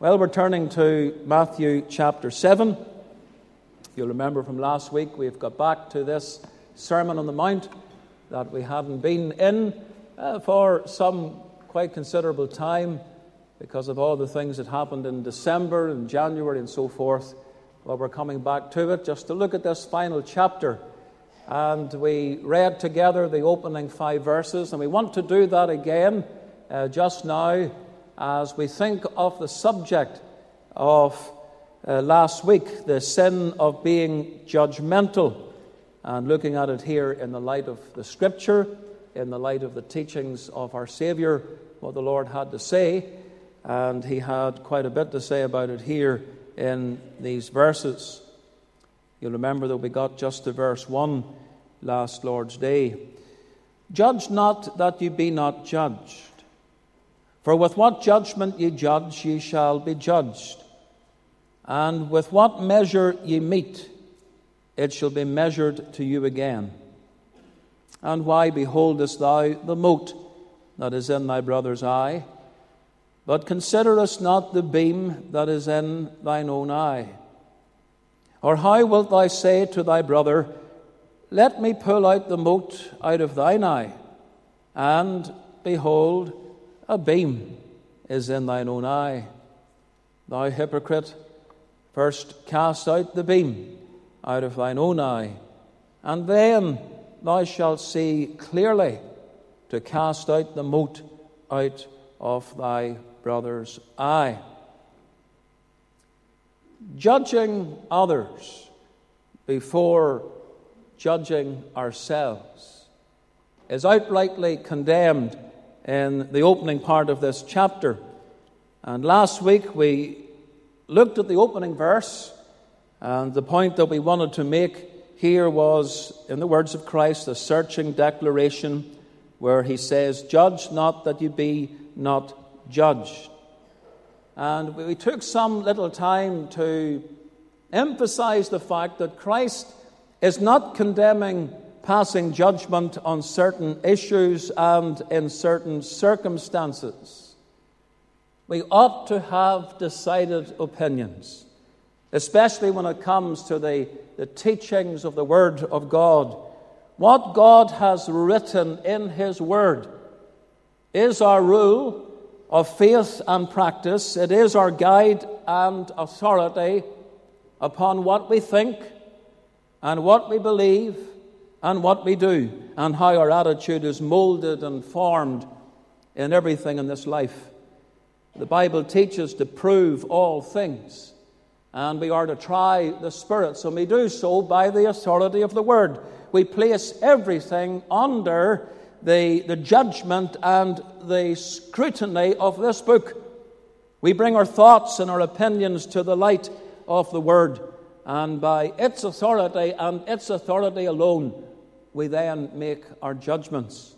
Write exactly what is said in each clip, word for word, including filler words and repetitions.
Well, we're turning to Matthew chapter seven. You'll remember from last week we've got back to this Sermon on the Mount that we hadn't been in uh, for some quite considerable time because of all the things that happened in December and January and so forth. Well, we're coming back to it just to look at this final chapter. And we read together the opening five verses, and we want to do that again uh, just now as we think of the subject of uh, last week, the sin of being judgmental, and looking at it here in the light of the Scripture, in the light of the teachings of our Saviour, what the Lord had to say, and he had quite a bit to say about it here in these verses. You'll remember that we got just to verse one last Lord's Day. Judge not that ye be not judged. For with what judgment ye judge, ye shall be judged. And with what measure ye mete, it shall be measured to you again. And why beholdest thou the mote that is in thy brother's eye, but considerest not the beam that is in thine own eye? Or how wilt thou say to thy brother, Let me pull out the mote out of thine eye, and behold, a beam is in thine own eye? Thou hypocrite, first cast out the beam out of thine own eye, and then thou shalt see clearly to cast out the mote out of thy brother's eye. Judging others before judging ourselves is outrightly condemned in the opening part of this chapter. And last week we looked at the opening verse, and the point that we wanted to make here was, in the words of Christ, a searching declaration where he says, Judge not that you be not judged. And we took some little time to emphasize the fact that Christ is not condemning passing judgment on certain issues and in certain circumstances. We ought to have decided opinions, especially when it comes to the, the teachings of the Word of God. What God has written in His Word is our rule of faith and practice. It is our guide and authority upon what we think and what we believe and what we do, and how our attitude is molded and formed in everything in this life. The Bible teaches to prove all things, and we are to try the spirits, and we do so by the authority of the Word. We place everything under the, the judgment and the scrutiny of this book. We bring our thoughts and our opinions to the light of the Word, and by its authority and its authority alone, we then make our judgments.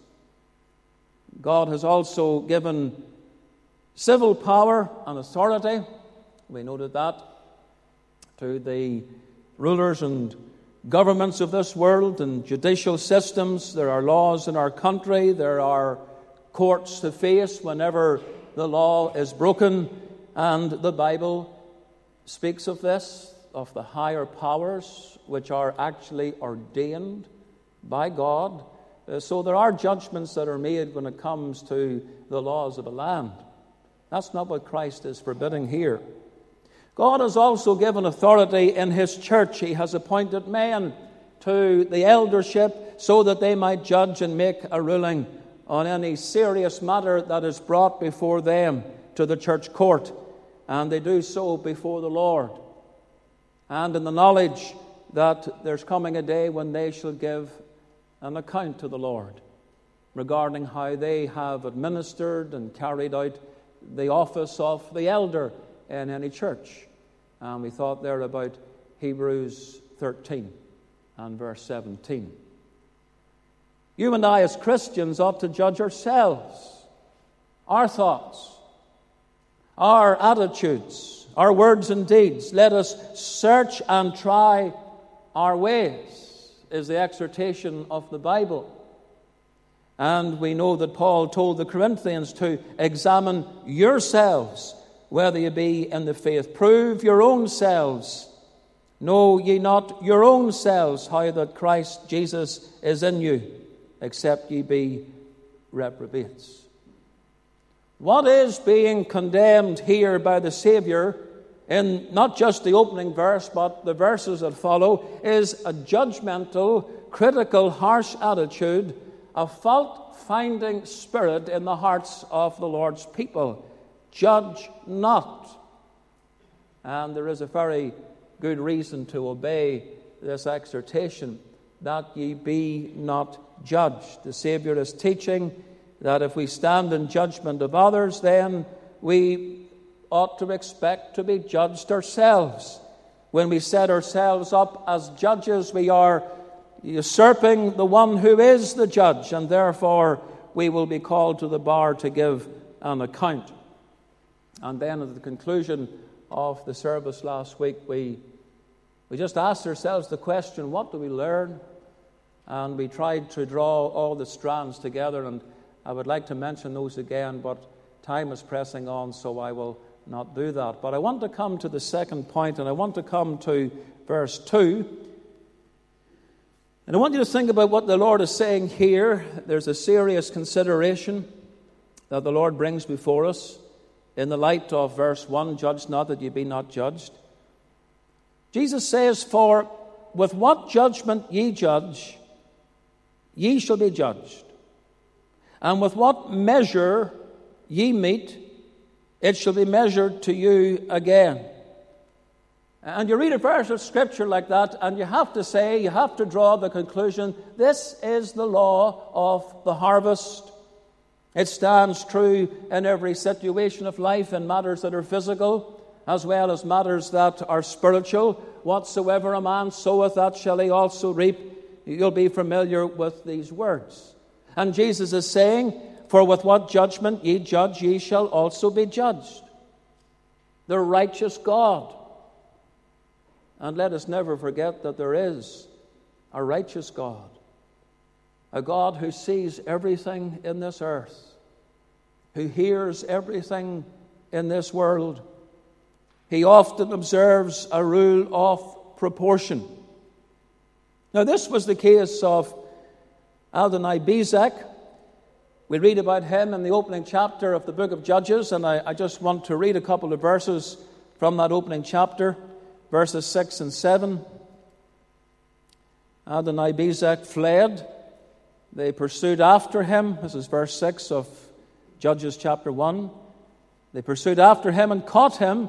God has also given civil power and authority, we noted that, to the rulers and governments of this world and judicial systems. There are laws in our country. There are courts to face whenever the law is broken. And the Bible speaks of this, of the higher powers which are actually ordained by God. Uh, so there are judgments that are made when it comes to the laws of a land. That's not what Christ is forbidding here. God has also given authority in His church. He has appointed men to the eldership so that they might judge and make a ruling on any serious matter that is brought before them to the church court. And they do so before the Lord, and in the knowledge that there's coming a day when they shall give an account to the Lord regarding how they have administered and carried out the office of the elder in any church. And we thought there about Hebrews thirteen and verse seventeen. You and I as Christians ought to judge ourselves, our thoughts, our attitudes, our words and deeds. Let us search and try our ways, is the exhortation of the Bible. And we know that Paul told the Corinthians to examine yourselves whether ye be in the faith. Prove your own selves. Know ye not your own selves how that Christ Jesus is in you, except ye be reprobates. What is being condemned here by the Saviour, in not just the opening verse, but the verses that follow, is a judgmental, critical, harsh attitude, a fault-finding spirit in the hearts of the Lord's people. Judge not. And there is a very good reason to obey this exhortation, that ye be not judged. The Saviour is teaching that if we stand in judgment of others, then we ought to expect to be judged ourselves. When we set ourselves up as judges, we are usurping the one who is the judge, and therefore we will be called to the bar to give an account. And then at the conclusion of the service last week, we we just asked ourselves the question, what do we learn? And we tried to draw all the strands together, and I would like to mention those again, but time is pressing on, so I will not do that. But I want to come to the second point, and I want to come to verse two. And I want you to think about what the Lord is saying here. There's a serious consideration that the Lord brings before us in the light of verse one, judge not that ye be not judged. Jesus says, for with what judgment ye judge, ye shall be judged. And with what measure ye meet, it shall be measured to you again. And you read a verse of Scripture like that, and you have to say, you have to draw the conclusion, this is the law of the harvest. It stands true in every situation of life, in matters that are physical, as well as matters that are spiritual. Whatsoever a man soweth, that shall he also reap. You'll be familiar with these words. And Jesus is saying, for with what judgment ye judge, ye shall also be judged. The righteous God. And let us never forget that there is a righteous God. A God who sees everything in this earth, who hears everything in this world. He often observes a rule of proportion. Now, this was the case of Adoni-Bezek. We read about him in the opening chapter of the book of Judges, and I, I just want to read a couple of verses from that opening chapter, verses six and seven. Adoni-Bezek fled. They pursued after him. This is verse six of Judges chapter one. They pursued after him and caught him,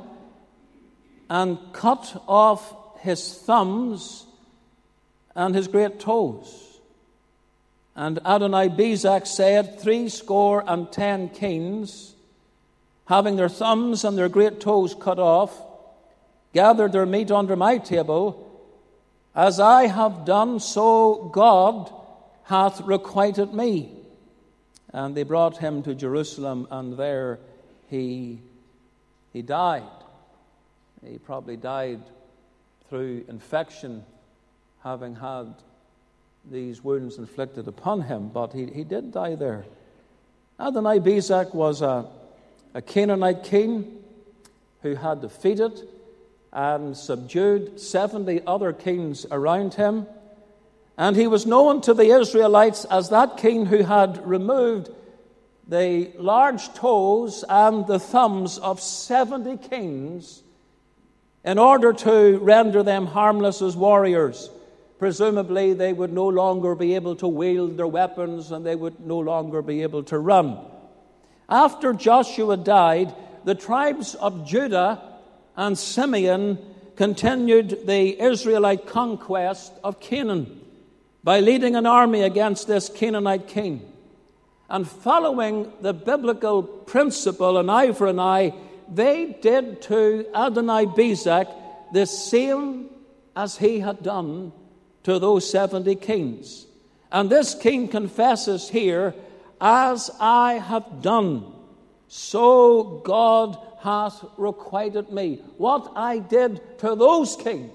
and cut off his thumbs and his great toes. And Adoni-Bezek said, Three score and ten kings, having their thumbs and their great toes cut off, gathered their meat under my table. As I have done, so God hath requited me. And they brought him to Jerusalem, and there he, he died. He probably died through infection, having had these wounds inflicted upon him, but he, he did die there. Adoni-Bezek was a, a Canaanite king who had defeated and subdued seventy other kings around him. And he was known to the Israelites as that king who had removed the large toes and the thumbs of seventy kings in order to render them harmless as warriors. Presumably, they would no longer be able to wield their weapons, and they would no longer be able to run. After Joshua died, the tribes of Judah and Simeon continued the Israelite conquest of Canaan by leading an army against this Canaanite king. And following the biblical principle, an eye for an eye, they did to Adoni-Bezek the same as he had done to those seventy kings. And this king confesses here, as I have done, so God hath requited me. What I did to those kings,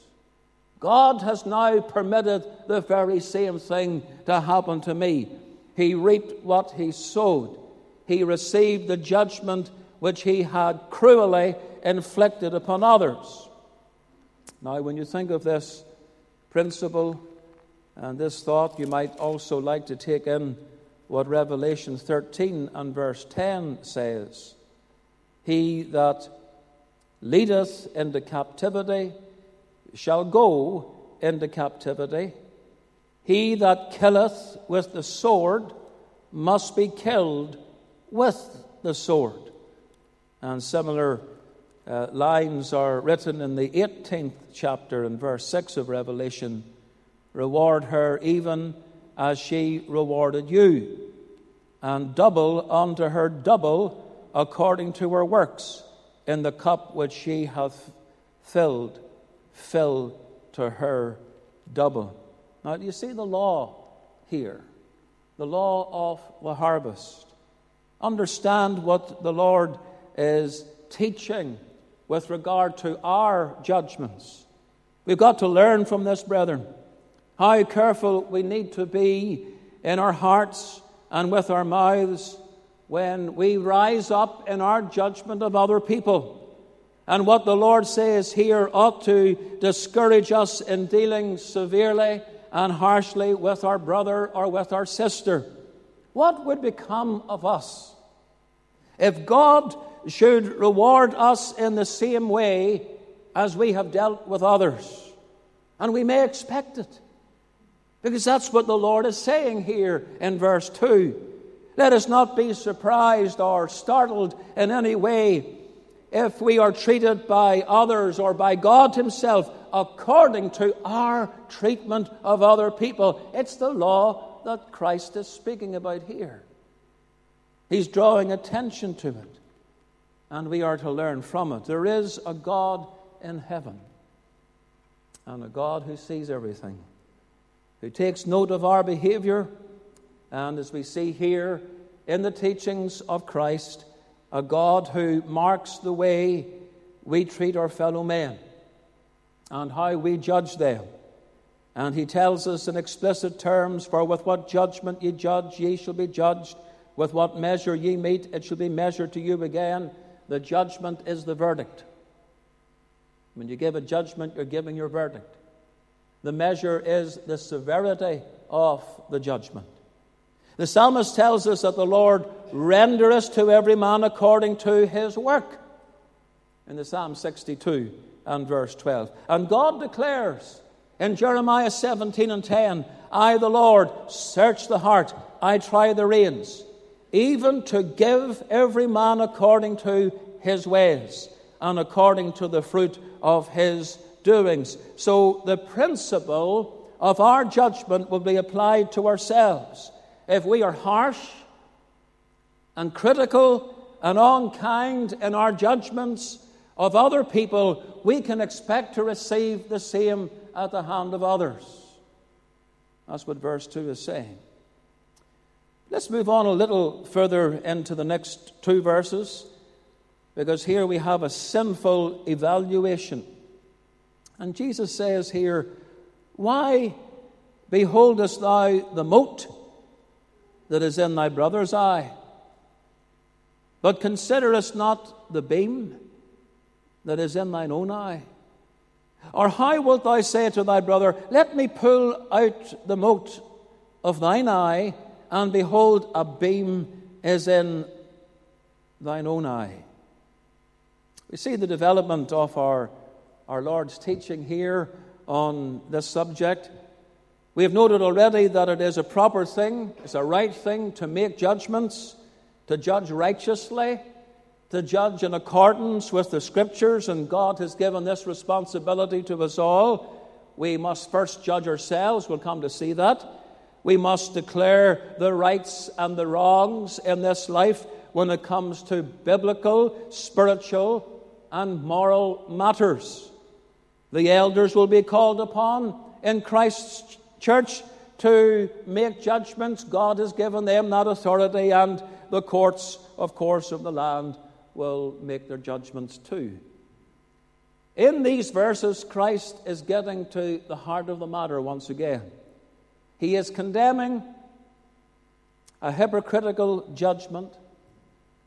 God has now permitted the very same thing to happen to me. He reaped what he sowed. He received the judgment which he had cruelly inflicted upon others. Now, when you think of this principle and this thought, you might also like to take in what Revelation thirteen and verse ten says. He that leadeth into captivity shall go into captivity. He that killeth with the sword must be killed with the sword. And similar uh, lines are written in the eighteenth chapter in verse six of Revelation. Reward her even as she rewarded you, and double unto her double according to her works. In the cup which she hath filled, fill to her double. Now, do you see the law here? The law of the harvest. Understand what the Lord is teaching with regard to our judgments. We've got to learn from this, brethren, how careful we need to be in our hearts and with our mouths when we rise up in our judgment of other people. And what the Lord says here ought to discourage us in dealing severely and harshly with our brother or with our sister. What would become of us if God should reward us in the same way as we have dealt with others? And we may expect it, because that's what the Lord is saying here in verse two. Let us not be surprised or startled in any way if we are treated by others or by God himself according to our treatment of other people. It's the law that Christ is speaking about here. He's drawing attention to it, and we are to learn from it. There is a God in heaven, and a God who sees everything, who takes note of our behavior, and as we see here in the teachings of Christ, a God who marks the way we treat our fellow men and how we judge them. And he tells us in explicit terms, for with what judgment ye judge, ye shall be judged. With what measure ye mete, it shall be measured to you again. The judgment is the verdict. When you give a judgment, you're giving your verdict. The measure is the severity of the judgment. The psalmist tells us that the Lord rendereth to every man according to his work, in the Psalm sixty-two and verse twelve. And God declares in Jeremiah seventeen and ten, I, the Lord, search the heart, I try the reins, even to give every man according to his ways and according to the fruit of his doings. So the principle of our judgment will be applied to ourselves. If we are harsh and critical and unkind in our judgments of other people, we can expect to receive the same at the hand of others. That's what verse two is saying. Let's move on a little further into the next two verses, because here we have a sinful evaluation. And Jesus says here, why beholdest thou the mote that is in thy brother's eye, but considerest not the beam that is in thine own eye? Or how wilt thou say to thy brother, let me pull out the mote of thine eye, and behold, a beam is in thine own eye? We see the development of our, our Lord's teaching here on this subject. We have noted already that it is a proper thing, it's a right thing to make judgments, to judge righteously, to judge in accordance with the Scriptures, and God has given this responsibility to us all. We must first judge ourselves, we'll come to see that. We must declare the rights and the wrongs in this life when it comes to biblical, spiritual, and moral matters. The elders will be called upon in Christ's church to make judgments. God has given them that authority, and the courts, of course, of the land will make their judgments too. In these verses, Christ is getting to the heart of the matter once again. He is condemning a hypocritical judgment,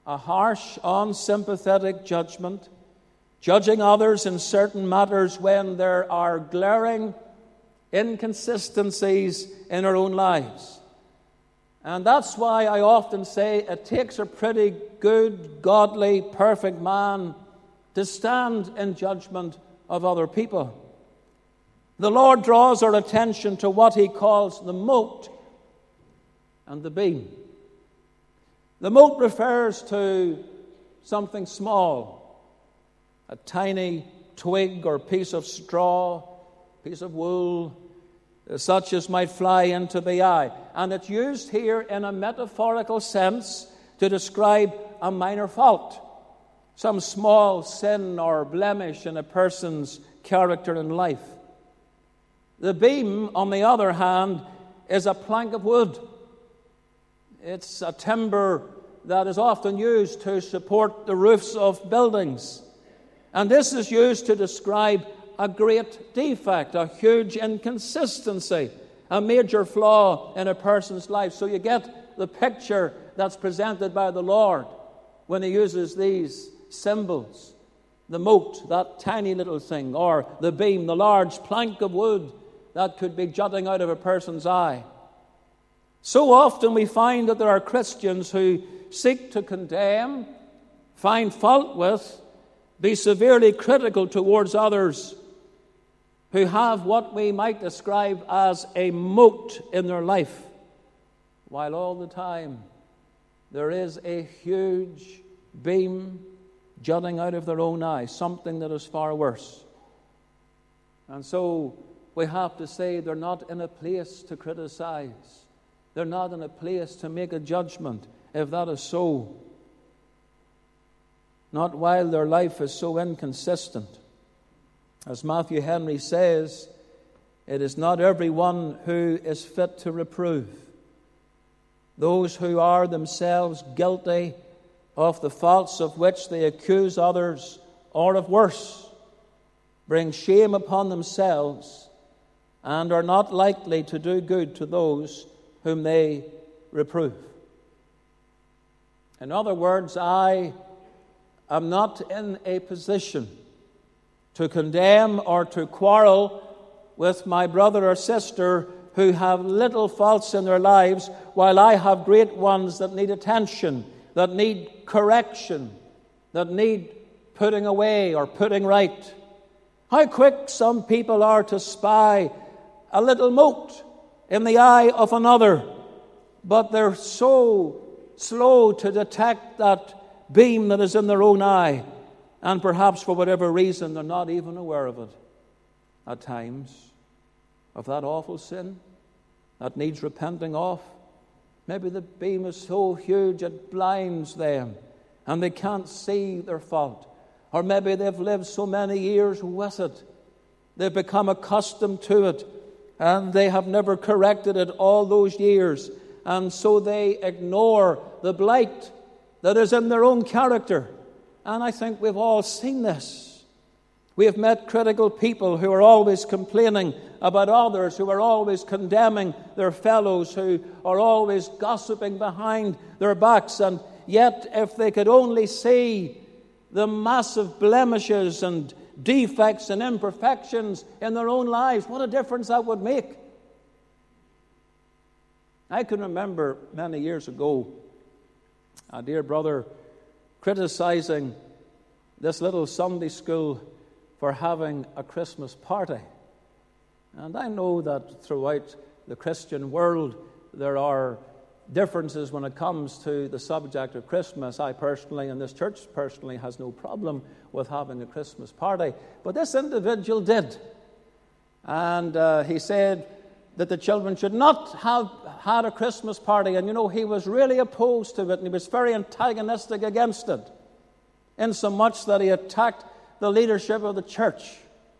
a harsh, unsympathetic judgment, judging others in certain matters when there are glaring inconsistencies in our own lives. And that's why I often say it takes a pretty good, godly, perfect man to stand in judgment of other people. The Lord draws our attention to what he calls the mote and the beam. The mote refers to something small, a tiny twig or piece of straw, piece of wool, such as might fly into the eye. And it's used here in a metaphorical sense to describe a minor fault, some small sin or blemish in a person's character and life. The beam, on the other hand, is a plank of wood. It's a timber that is often used to support the roofs of buildings. And this is used to describe a great defect, a huge inconsistency, a major flaw in a person's life. So you get the picture that's presented by the Lord when he uses these symbols. The mote, that tiny little thing, or the beam, the large plank of wood that could be jutting out of a person's eye. So often we find that there are Christians who seek to condemn, find fault with, be severely critical towards others who have what we might describe as a mote in their life, while all the time there is a huge beam jutting out of their own eye, something that is far worse. And so we have to say they're not in a place to criticize. They're not in a place to make a judgment, if that is so. Not while their life is so inconsistent. As Matthew Henry says, it is not everyone who is fit to reprove. Those who are themselves guilty of the faults of which they accuse others, or of worse, bring shame upon themselves and are not likely to do good to those whom they reprove. In other words, I am not in a position to condemn or to quarrel with my brother or sister who have little faults in their lives, while I have great ones that need attention, that need correction, that need putting away or putting right. How quick some people are to spy a little mote in the eye of another, but they're so slow to detect that beam that is in their own eye, and perhaps for whatever reason they're not even aware of it at times, of that awful sin that needs repenting of. Maybe the beam is so huge it blinds them and they can't see their fault. Or maybe they've lived so many years with it, they've become accustomed to it, and they have never corrected it all those years, and so they ignore the blight that is in their own character. And I think we've all seen this. We have met critical people who are always complaining about others, who are always condemning their fellows, who are always gossiping behind their backs. And yet, if they could only see the massive blemishes and defects and imperfections in their own lives, what a difference that would make. I can remember many years ago a dear brother criticizing this little Sunday school for having a Christmas party. And I know that throughout the Christian world there are differences when it comes to the subject of Christmas. I personally, and this church personally, has no problem with having a Christmas party. But this individual did. And uh, he said that the children should not have had a Christmas party. And, you know, he was really opposed to it, and he was very antagonistic against it, insomuch that he attacked the leadership of the church.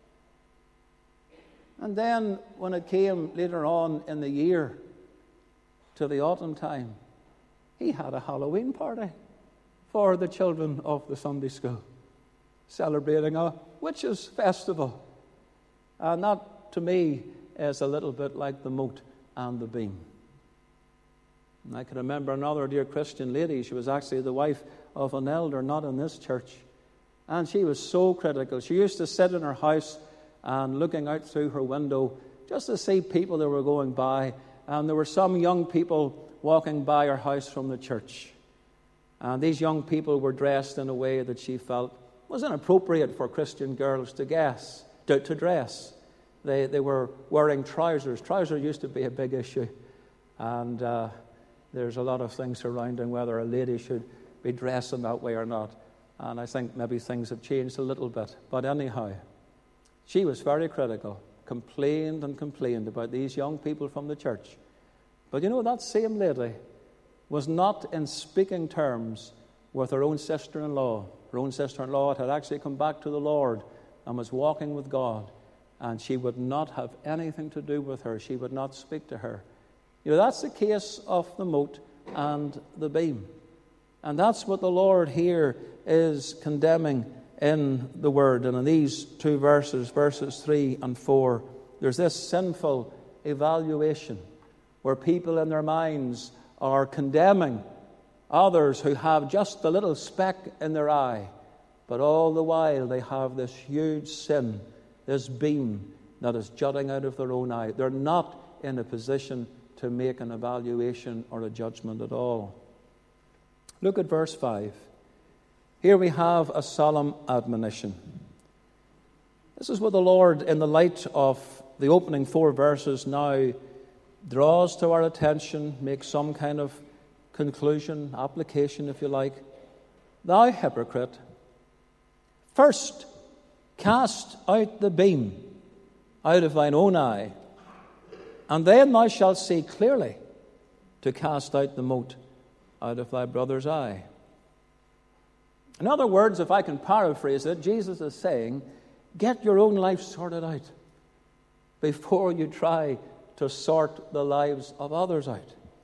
And then, when it came later on in the year, to the autumn time, he had a Halloween party for the children of the Sunday school, celebrating a witches' festival. And that, to me, is a little bit like the mote and the beam. And I can remember another dear Christian lady. She was actually the wife of an elder, not in this church. And she was so critical. She used to sit in her house and looking out through her window just to see people that were going by. And there were some young people walking by her house from the church. And these young people were dressed in a way that she felt was inappropriate for Christian girls to guess, to, to dress. They, they were wearing trousers. Trousers used to be a big issue. And uh, there's a lot of things surrounding whether a lady should be dressed in that way or not. And I think maybe things have changed a little bit. But anyhow, she was very critical, complained and complained about these young people from the church. But you know, that same lady was not in speaking terms with her own sister-in-law. Her own sister-in-law had actually come back to the Lord and was walking with God. And she would not have anything to do with her. She would not speak to her. You know, that's the case of the mote and the beam. And that's what the Lord here is condemning in the Word. And in these two verses, verses three and four, there's this sinful evaluation where people in their minds are condemning others who have just a little speck in their eye. But all the while they have this huge sin, this beam that is jutting out of their own eye. They're not in a position to make an evaluation or a judgment at all. Look at verse five. Here we have a solemn admonition. This is what the Lord, in the light of the opening four verses, now draws to our attention, makes some kind of conclusion, application, if you like. Thou hypocrite, first cast out the beam out of thine own eye, and then thou shalt see clearly to cast out the mote out of thy brother's eye. In other words, if I can paraphrase it, Jesus is saying, get your own life sorted out before you try to sort the lives of others out.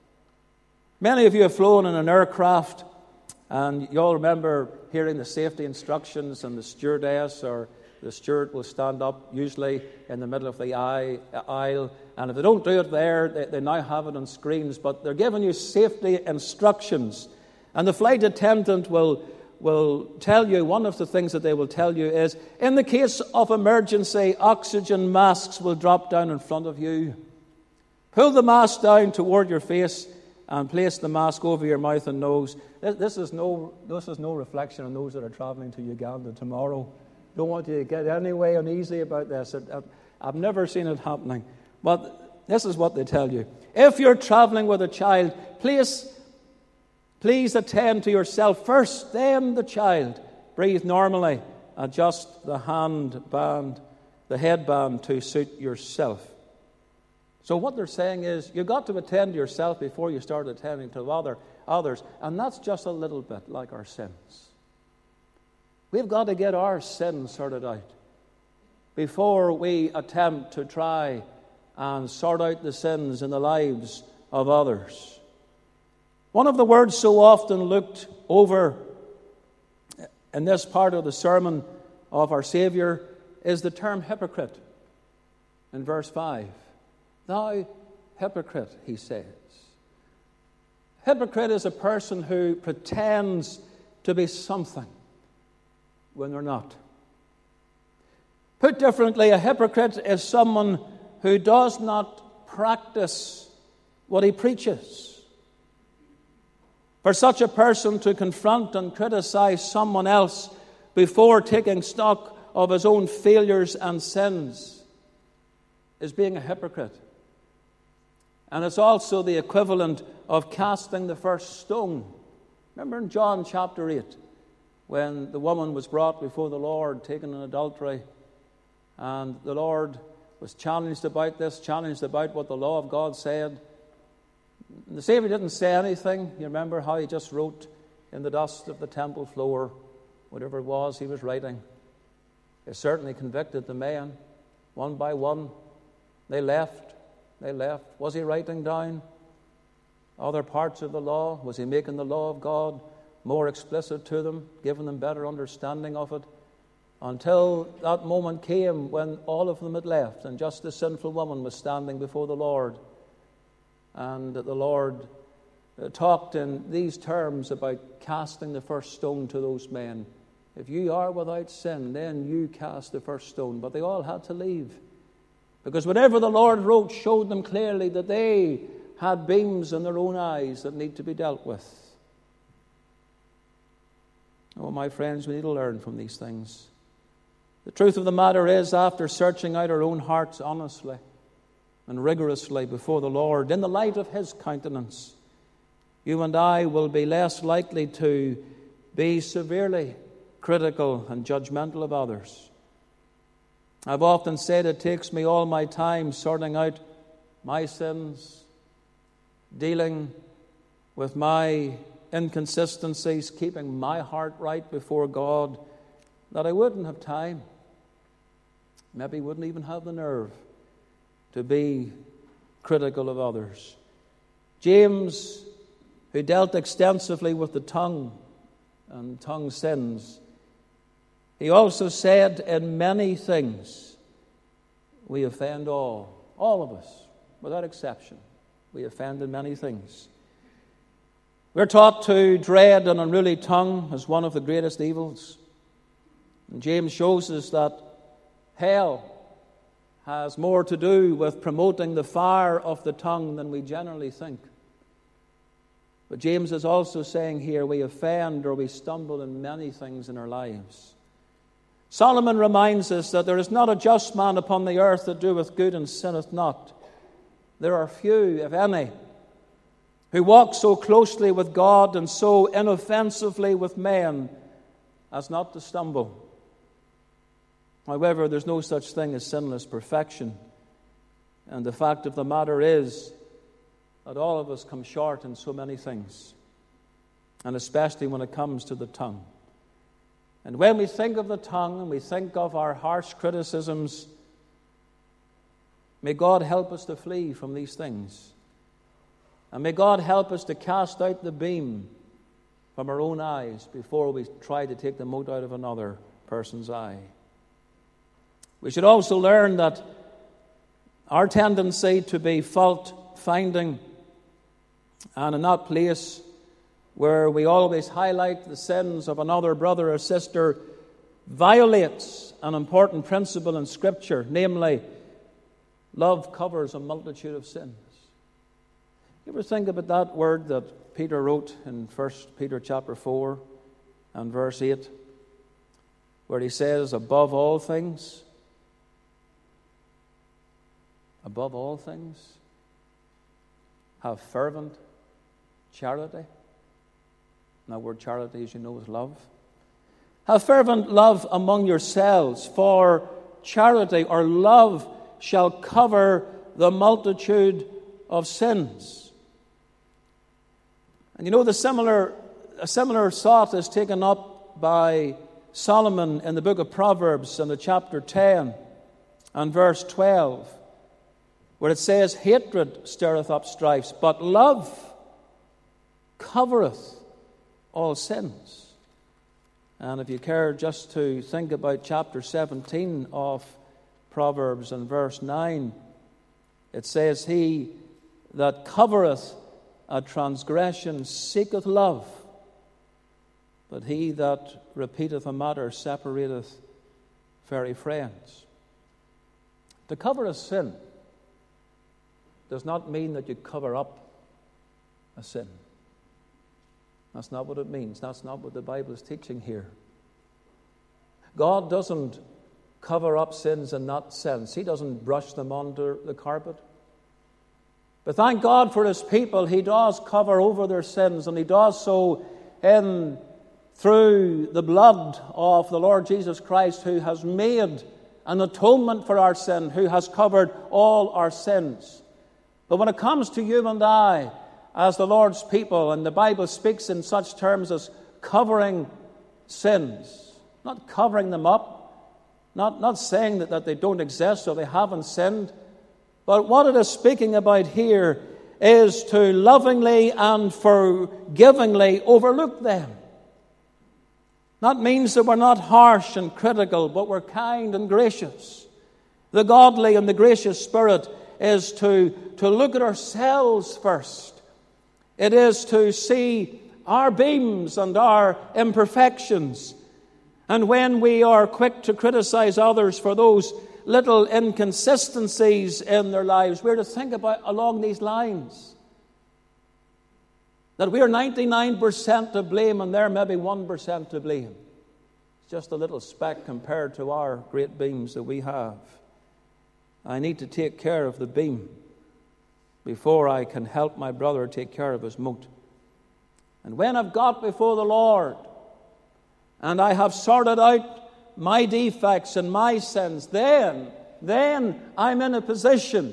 Many of you have flown in an aircraft, and you all remember hearing the safety instructions, and the stewardess or the steward will stand up, usually in the middle of the aisle, and if they don't do it there, they, they now have it on screens, but they're giving you safety instructions. And the flight attendant will, will tell you, one of the things that they will tell you is, in the case of emergency, oxygen masks will drop down in front of you. Pull the mask down toward your face and place the mask over your mouth and nose. This, this, is no, this is no reflection on those that are traveling to Uganda tomorrow. Don't want you to get any way uneasy about this. I've, I've never seen it happening. But this is what they tell you. If you're traveling with a child, please, please attend to yourself first, then the child. Breathe normally. Adjust the hand band, the headband to suit yourself. So what they're saying is, you've got to attend to yourself before you start attending to other, others. And that's just a little bit like our sins. We've got to get our sins sorted out before we attempt to try and sort out the sins in the lives of others. One of the words so often looked over in this part of the sermon of our Savior is the term hypocrite. In verse five, thou hypocrite, he says. Hypocrite is a person who pretends to be something when they're not. Put differently, a hypocrite is someone who does not practice what he preaches. For such a person to confront and criticize someone else before taking stock of his own failures and sins is being a hypocrite. And it's also the equivalent of casting the first stone. Remember in John chapter eight, when the woman was brought before the Lord, taken in adultery, and the Lord was challenged about this, challenged about what the law of God said. The Savior didn't say anything. You remember how he just wrote in the dust of the temple floor, whatever it was he was writing. It certainly convicted the men, one by one. They left. They left. Was he writing down other parts of the law? Was he making the law of God more explicit to them, giving them better understanding of it? Until that moment came when all of them had left and just the sinful woman was standing before the Lord. And the Lord uh, talked in these terms about casting the first stone to those men. If you are without sin, then you cast the first stone. But they all had to leave, because whatever the Lord wrote showed them clearly that they had beams in their own eyes that need to be dealt with. Oh, my friends, we need to learn from these things. The truth of the matter is, after searching out our own hearts honestly and rigorously before the Lord, in the light of His countenance, you and I will be less likely to be severely critical and judgmental of others. I've often said it takes me all my time sorting out my sins, dealing with my inconsistencies, keeping my heart right before God, that I wouldn't have time, maybe wouldn't even have the nerve to be critical of others. James, who dealt extensively with the tongue and tongue sins, he also said, in many things we offend all, all of us, without exception. We offend in many things. We're taught to dread an unruly tongue as one of the greatest evils. And James shows us that hell has more to do with promoting the fire of the tongue than we generally think. But James is also saying here we offend or we stumble in many things in our lives. Solomon reminds us that there is not a just man upon the earth that doeth good and sinneth not. There are few, if any, who walk so closely with God and so inoffensively with men as not to stumble. However, there's no such thing as sinless perfection. And the fact of the matter is that all of us come short in so many things, and especially when it comes to the tongue. And when we think of the tongue and we think of our harsh criticisms, may God help us to flee from these things. And may God help us to cast out the beam from our own eyes before we try to take the mote out of another person's eye. We should also learn that our tendency to be fault-finding and in that place where we always highlight the sins of another brother or sister violates an important principle in Scripture, namely, love covers a multitude of sins. You ever think about that word that Peter wrote in First Peter chapter four and verse eight, where he says, above all things, above all things, have fervent charity. Now, word charity, as you know, is love. Have fervent love among yourselves, for charity or love shall cover the multitude of sins. And you know, the similar, a similar thought is taken up by Solomon in the book of Proverbs in the chapter ten and verse twelve, where it says, hatred stirreth up strifes, but love covereth all sins. And if you care just to think about chapter seventeen of Proverbs and verse nine, it says, he that covereth a transgression seeketh love, but he that repeateth a matter separateth very friends. To cover a sin does not mean that you cover up a sin. That's not what it means. That's not what the Bible is teaching here. God doesn't cover up sins in that sense. He doesn't brush them under the carpet. But thank God for His people, He does cover over their sins, and He does so in through the blood of the Lord Jesus Christ, who has made an atonement for our sin, who has covered all our sins. But when it comes to you and I, as the Lord's people, and the Bible speaks in such terms as covering sins, not covering them up, not, not saying that, that they don't exist or they haven't sinned, but what it is speaking about here is to lovingly and forgivingly overlook them. That means that we're not harsh and critical, but we're kind and gracious. The godly and the gracious spirit is to, to look at ourselves first It is to see our beams and our imperfections. And when we are quick to criticize others for those little inconsistencies in their lives, we're to think about along these lines. That we are ninety-nine percent to blame and they're maybe one percent to blame. It's just a little speck compared to our great beams that we have. I need to take care of the beam before I can help my brother take care of his mote. And when I've got before the Lord and I have sorted out my defects and my sins, then, then I'm in a position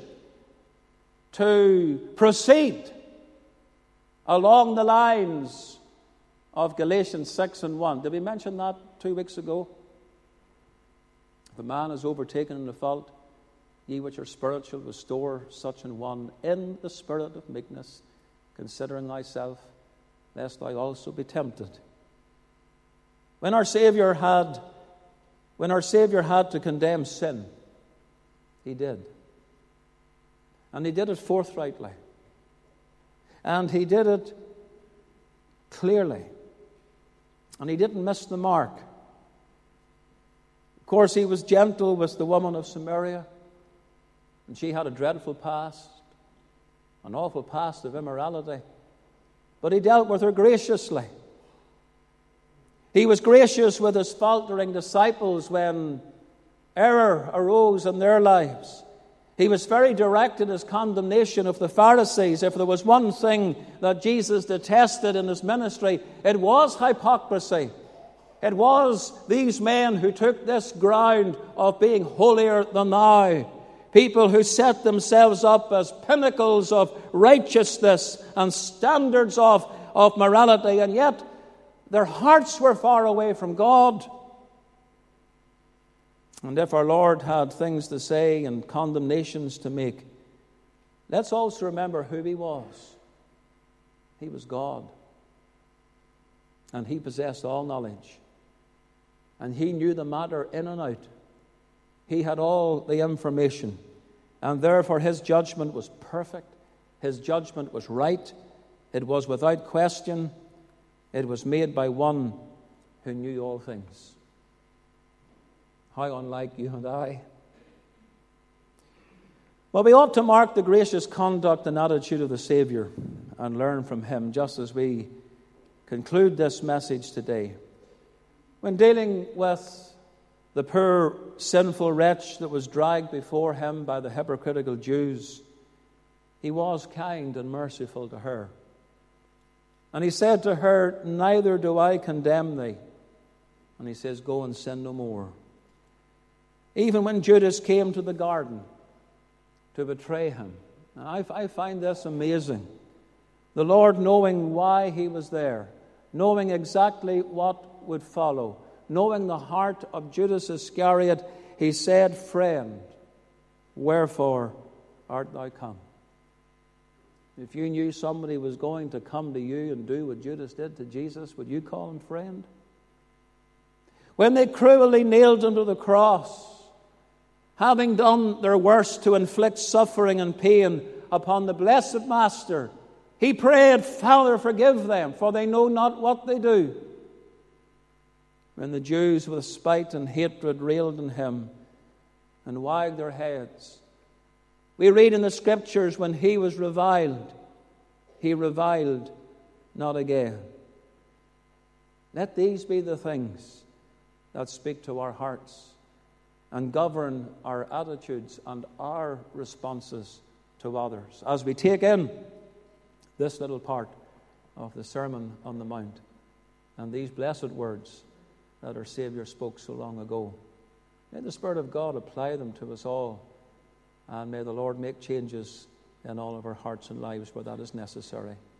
to proceed along the lines of Galatians six and one. Did we mention that two weeks ago? If a man is overtaken in a fault, ye which are spiritual, restore such an one in the spirit of meekness, considering thyself, lest thou also be tempted. When our Savior had, when our Savior had to condemn sin, he did. And he did it forthrightly. And he did it clearly. And he didn't miss the mark. Of course, he was gentle with the woman of Samaria. And she had a dreadful past, an awful past of immorality. But he dealt with her graciously. He was gracious with his faltering disciples when error arose in their lives. He was very direct in his condemnation of the Pharisees. If there was one thing that Jesus detested in his ministry, it was hypocrisy. It was these men who took this ground of being holier than thou. People who set themselves up as pinnacles of righteousness and standards of, of morality, and yet their hearts were far away from God. And if our Lord had things to say and condemnations to make, let's also remember who he was. He was God. And he possessed all knowledge. And he knew the matter in and out. He had all the information. And therefore his judgment was perfect. His judgment was right. It was without question. It was made by one who knew all things. How unlike you and I. Well, we ought to mark the gracious conduct and attitude of the Savior and learn from him just as we conclude this message today. When dealing with the poor sinful wretch that was dragged before him by the hypocritical Jews, he was kind and merciful to her. And he said to her, neither do I condemn thee. And he says, go and sin no more. Even when Judas came to the garden to betray him. And I, I find this amazing. The Lord, knowing why he was there, knowing exactly what would follow, knowing the heart of Judas Iscariot, he said, friend, wherefore art thou come? If you knew somebody was going to come to you and do what Judas did to Jesus, would you call him friend? When they cruelly nailed him to the cross, having done their worst to inflict suffering and pain upon the blessed Master, he prayed, Father, forgive them, for they know not what they do. When the Jews with spite and hatred railed on him and wagged their heads, we read in the Scriptures, when he was reviled, he reviled not again. Let these be the things that speak to our hearts and govern our attitudes and our responses to others as we take in this little part of the Sermon on the Mount and these blessed words that our Savior spoke so long ago. May the Spirit of God apply them to us all, and may the Lord make changes in all of our hearts and lives where that is necessary.